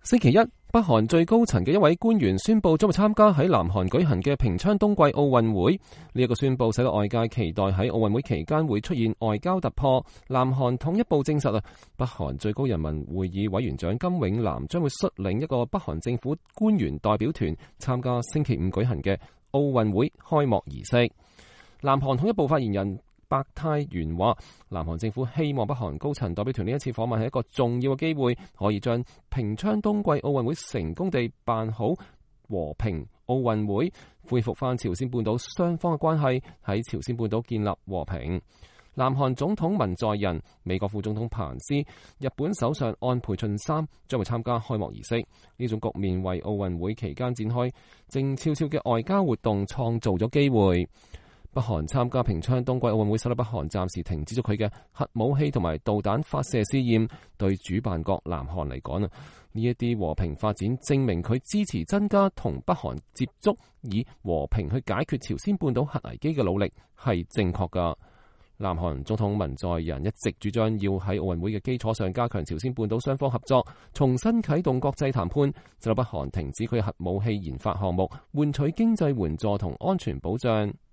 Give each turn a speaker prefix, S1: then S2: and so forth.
S1: 星期一，北韓最高層嘅一位官員宣布將會參加喺南韓舉行嘅平昌冬季奧運會。呢一個宣布使到外界期待喺奧運會期間會出現外交突破。南韓統一部證實北韓最高人民會議委員長金永南將會率領一個北韓政府官員代表團參加星期五舉行嘅奧運會開幕儀式。南韓統一部發言人白泰元話，南韓政府希望北韓高層代表團呢一次訪問係一個重要嘅機會，可以將平昌冬季奧運會成功地辦好和平奧運會，恢復翻朝鮮半島雙方嘅關係，喺朝鮮半島建立和平。南韓總統文在寅、美國副總統彭斯、日本首相安倍晉三將會參加開幕儀式。呢種局面為奧運會期間展開靜悄悄嘅外交活動創造咗機會。北韓參加平昌冬季奧運會，使得北韓暫時停止咗佢嘅核武器同埋導彈發射試驗。對主辦國南韓嚟講呢一啲和平發展證明佢支持增加同北韓接觸，以和平去解決朝鮮半島核危機嘅努力係正確噶。南韓總統文在寅一直主張要喺奧運會嘅基礎上加強朝鮮半島雙方合作，重新啟動國際談判，使到北韓停止佢嘅核武器研發項目，換取經濟援助同安全保障。